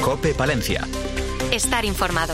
COPE Palencia. Estar informado.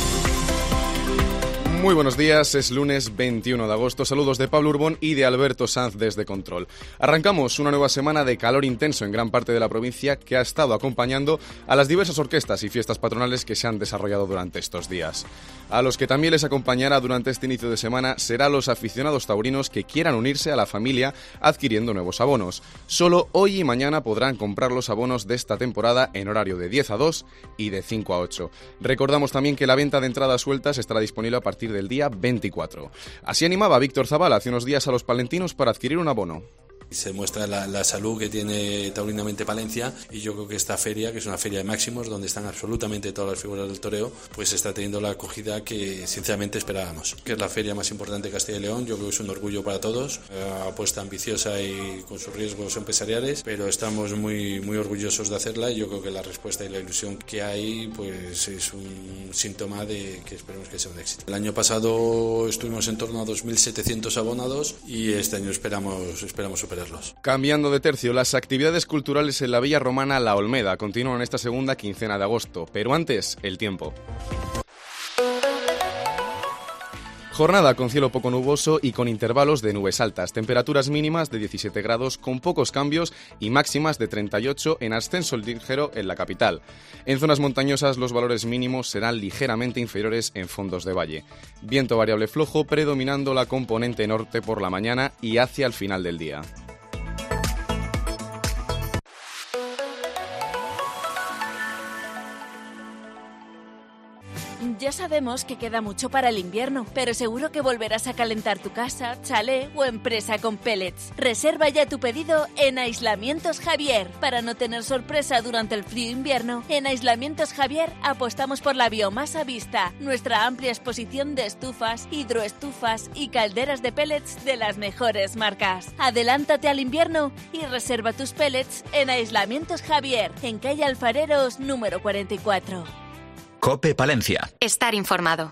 Muy buenos días, es lunes 21 de agosto. Saludos de Pablo Urbón y de Alberto Sanz desde Control. Arrancamos una nueva semana de calor intenso en gran parte de la provincia que ha estado acompañando a las diversas orquestas y fiestas patronales que se han desarrollado durante estos días. A los que también les acompañará durante este inicio de semana será los aficionados taurinos que quieran unirse a la familia adquiriendo nuevos abonos. Solo hoy y mañana podrán comprar los abonos de esta temporada en horario de 10 a 2 y de 5 a 8. Recordamos también que la venta de entradas sueltas estará disponible a partir del día 24. Así animaba Víctor Zavala hace unos días a los palentinos para adquirir un abono. Se muestra la salud que tiene taurinamente Palencia, y yo creo que esta feria, que es una feria de máximos donde están absolutamente todas las figuras del toreo, pues está teniendo la acogida que sinceramente esperábamos. Que es la feria más importante de Castilla y León, yo creo que es un orgullo para todos, apuesta ambiciosa y con sus riesgos empresariales, pero estamos muy orgullosos de hacerla, y yo creo que la respuesta y la ilusión que hay pues es un síntoma de que esperemos que sea un éxito. El año pasado estuvimos en torno a 2.700 abonados y este año esperamos superarlos. Cambiando de tercio, las actividades culturales en la Villa Romana La Olmeda continúan esta segunda quincena de agosto, pero antes, el tiempo. Jornada con cielo poco nuboso y con intervalos de nubes altas, temperaturas mínimas de 17 grados con pocos cambios y máximas de 38 en ascenso ligero en la capital. En zonas montañosas los valores mínimos serán ligeramente inferiores en fondos de valle. Viento variable flojo predominando la componente norte por la mañana y hacia el final del día. Ya sabemos que queda mucho para el invierno, pero seguro que volverás a calentar tu casa, chalet o empresa con pellets. Reserva ya tu pedido en Aislamientos Javier. Para no tener sorpresa durante el frío invierno, en Aislamientos Javier apostamos por la biomasa vista, nuestra amplia exposición de estufas, hidroestufas y calderas de pellets de las mejores marcas. Adelántate al invierno y reserva tus pellets en Aislamientos Javier, en calle Alfareros número 44. COPE Palencia. Estar informado.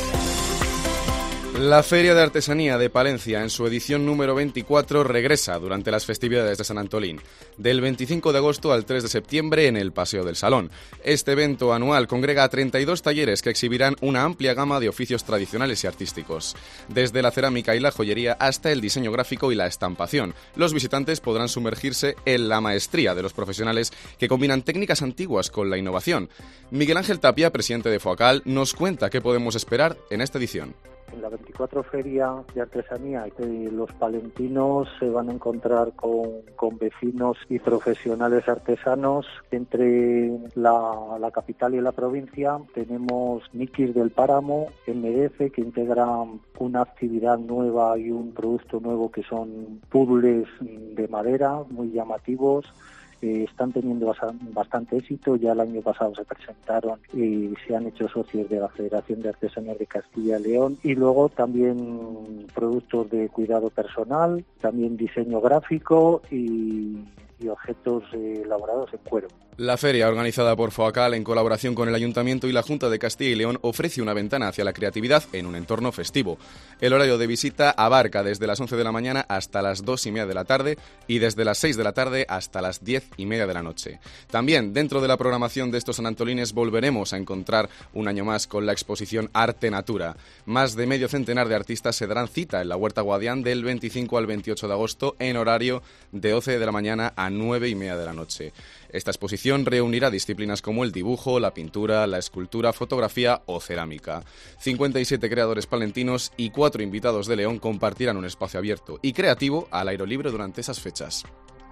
La Feria de Artesanía de Palencia, en su edición número 24, regresa durante las festividades de San Antolín, del 25 de agosto al 3 de septiembre en el Paseo del Salón. Este evento anual congrega a 32 talleres que exhibirán una amplia gama de oficios tradicionales y artísticos. Desde la cerámica y la joyería hasta el diseño gráfico y la estampación, los visitantes podrán sumergirse en la maestría de los profesionales que combinan técnicas antiguas con la innovación. Miguel Ángel Tapia, presidente de FOACAL, nos cuenta qué podemos esperar en esta edición. En la 24 Feria de Artesanía, los palentinos se van a encontrar con vecinos y profesionales artesanos. Entre la capital y la provincia tenemos Nikis del Páramo, MDF, que integra una actividad nueva y un producto nuevo que son puzzles de madera muy llamativos. Están teniendo bastante éxito. Ya el año pasado se presentaron y se han hecho socios de la Federación de Artesanías de Castilla y León. Y luego también productos de cuidado personal, también diseño gráfico y objetos elaborados en cuero. La feria, organizada por FOACAL en colaboración con el Ayuntamiento y la Junta de Castilla y León, ofrece una ventana hacia la creatividad en un entorno festivo. El horario de visita abarca desde las 11 de la mañana hasta las 2:30 de la tarde y desde las 6 de la tarde hasta las 10:30 de la noche. También, dentro de la programación de estos sanantolines, volveremos a encontrar un año más con la exposición Arte Natura. Más de medio centenar de artistas se darán cita en la Huerta Guadián del 25 al 28 de agosto en horario de 12 de la mañana a 9:30 de la noche. Esta exposición reunirá disciplinas como el dibujo, la pintura, la escultura, fotografía o cerámica. 57 creadores palentinos y 4 invitados de León compartirán un espacio abierto y creativo al aire libre durante esas fechas.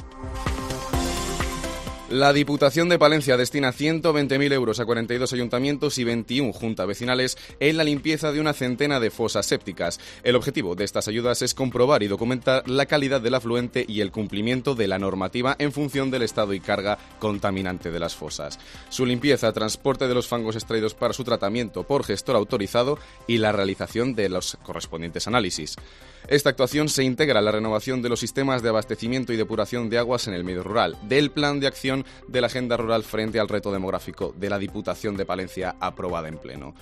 La Diputación de Palencia destina 120.000 euros a 42 ayuntamientos y 21 juntas vecinales en la limpieza de una centena de fosas sépticas. El objetivo de estas ayudas es comprobar y documentar la calidad del afluente y el cumplimiento de la normativa en función del estado y carga contaminante de las fosas. Su limpieza, transporte de los fangos extraídos para su tratamiento por gestor autorizado y la realización de los correspondientes análisis. Esta actuación se integra en la renovación de los sistemas de abastecimiento y depuración de aguas en el medio rural, del Plan de Acción de la Agenda Rural frente al reto demográfico de la Diputación de Palencia aprobada en pleno.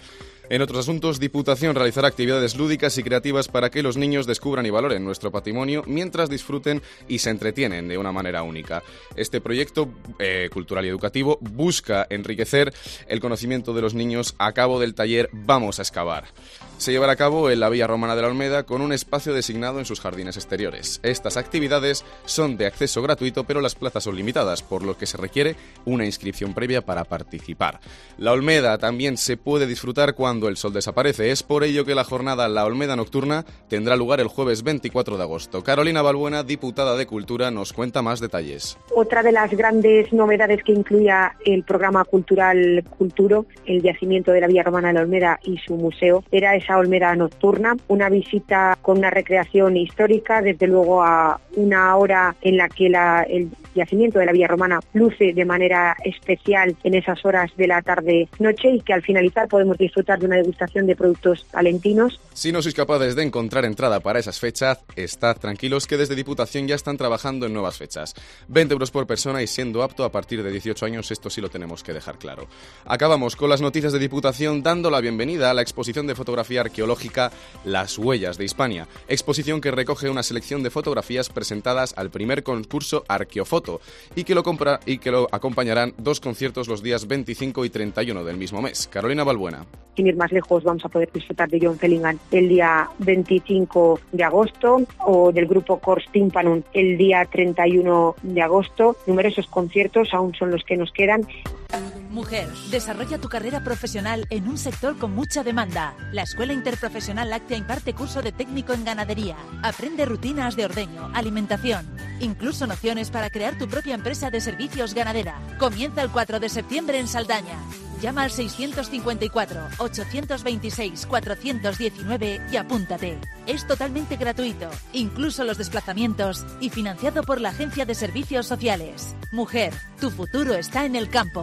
En otros asuntos, Diputación realizará actividades lúdicas y creativas para que los niños descubran y valoren nuestro patrimonio mientras disfruten y se entretienen de una manera única. Este proyecto cultural y educativo busca enriquecer el conocimiento de los niños a cabo del taller Vamos a excavar. Se llevará a cabo en la Villa Romana de la Olmeda con un espacio designado en sus jardines exteriores. Estas actividades son de acceso gratuito, pero las plazas son limitadas, por lo que se requiere una inscripción previa para participar. La Olmeda también se puede disfrutar cuando el sol desaparece. Es por ello que la jornada La Olmeda Nocturna tendrá lugar el jueves 24 de agosto. Carolina Balbuena, diputada de Cultura, nos cuenta más detalles. Otra de las grandes novedades que incluía el programa cultural Culturo, el yacimiento de la Villa Romana de la Olmeda y su museo, era esa Olmeda Nocturna, una visita con una recreación histórica, desde luego a una hora en la que el yacimiento de la Villa Romana luce de manera especial en esas horas de la tarde-noche, y que al finalizar podemos disfrutar de una degustación de productos palentinos. Si no sois capaces de encontrar entrada para esas fechas, estad tranquilos que desde Diputación ya están trabajando en nuevas fechas. 20 euros por persona y siendo apto a partir de 18 años, esto sí lo tenemos que dejar claro. Acabamos con las noticias de Diputación dando la bienvenida a la exposición de fotografía arqueológica Las Huellas de Hispania, exposición que recoge una selección de fotografías presentadas al primer concurso Arqueofoto y que lo acompañarán 2 conciertos los días 25 y 31 del mismo mes. Carolina Balbuena. Sin ir más lejos, vamos a poder disfrutar de John Fellingham el día 25 de agosto o del grupo Cors Tympanum el día 31 de agosto. Numerosos conciertos aún son los que nos quedan. Mujer, desarrolla tu carrera profesional en un sector con mucha demanda. La Escuela Interprofesional Láctea imparte curso de técnico en ganadería. Aprende rutinas de ordeño, alimentación, incluso nociones para crear tu propia empresa de servicios ganadera. Comienza el 4 de septiembre en Saldaña. Llama al 654-826-419 y apúntate. Es totalmente gratuito, incluso los desplazamientos, y financiado por la Agencia de Servicios Sociales. Mujer, tu futuro está en el campo.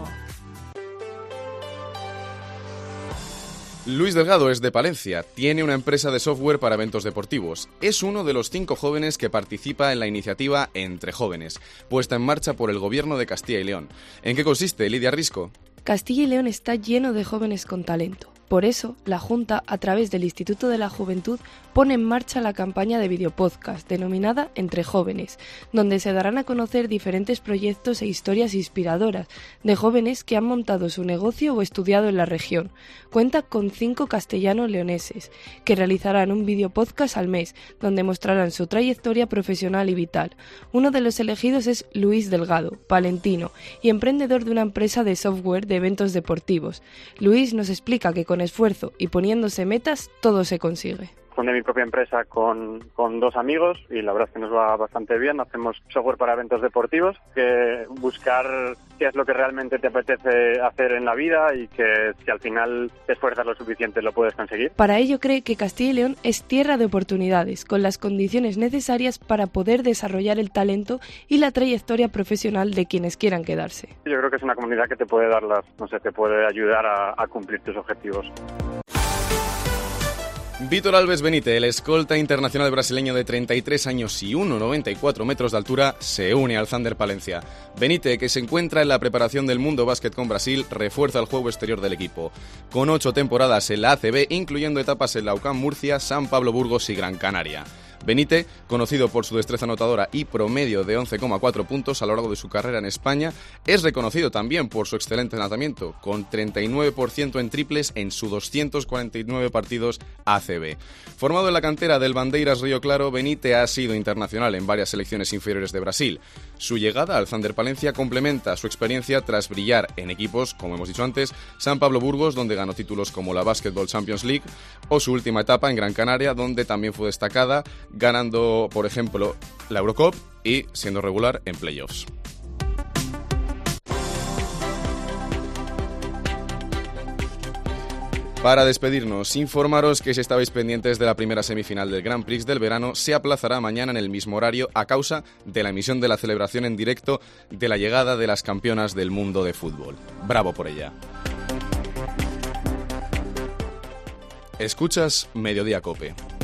Luis Delgado es de Palencia, tiene una empresa de software para eventos deportivos. Es uno de los 5 jóvenes que participa en la iniciativa Entre Jóvenes, puesta en marcha por el Gobierno de Castilla y León. ¿En qué consiste, Lidia Risco? Castilla y León está lleno de jóvenes con talento. Por eso, la Junta, a través del Instituto de la Juventud, pone en marcha la campaña de videopodcast denominada Entre Jóvenes, donde se darán a conocer diferentes proyectos e historias inspiradoras de jóvenes que han montado su negocio o estudiado en la región. Cuenta con 5 castellanos leoneses, que realizarán un videopodcast al mes, donde mostrarán su trayectoria profesional y vital. Uno de los elegidos es Luis Delgado, palentino y emprendedor de una empresa de software de eventos deportivos. Luis nos explica que con esfuerzo y poniéndose metas, todo se consigue. Fundé mi propia empresa con 2 amigos y la verdad es que nos va bastante bien. Hacemos software para eventos deportivos, que buscar qué es lo que realmente te apetece hacer en la vida y que si al final te esfuerzas lo suficiente lo puedes conseguir. Para ello cree que Castilla y León es tierra de oportunidades, con las condiciones necesarias para poder desarrollar el talento y la trayectoria profesional de quienes quieran quedarse. Yo creo que es una comunidad que te puede dar te puede ayudar a cumplir tus objetivos. Vítor Alves Benite, el escolta internacional brasileño de 33 años y 1,94 metros de altura, se une al Thunder Palencia. Benite, que se encuentra en la preparación del Mundo Básquet con Brasil, refuerza el juego exterior del equipo. Con 8 temporadas en la ACB, incluyendo etapas en la UCAM Murcia, San Pablo Burgos y Gran Canaria. Benite, conocido por su destreza anotadora y promedio de 11,4 puntos a lo largo de su carrera en España, es reconocido también por su excelente lanzamiento, con 39% en triples en sus 249 partidos ACB. Formado en la cantera del Bandeiras Río Claro, Benite ha sido internacional en varias selecciones inferiores de Brasil. Su llegada al Thunder Palencia complementa su experiencia tras brillar en equipos, como hemos dicho antes, San Pablo Burgos, donde ganó títulos como la Basketball Champions League, o su última etapa en Gran Canaria, donde también fue destacada, ganando, por ejemplo, la Eurocup y siendo regular en playoffs. Para despedirnos, informaros que si estabais pendientes de la primera semifinal del Grand Prix del verano, se aplazará mañana en el mismo horario a causa de la emisión de la celebración en directo de la llegada de las campeonas del mundo de fútbol. ¡Bravo por ella! Escuchas Mediodía Cope.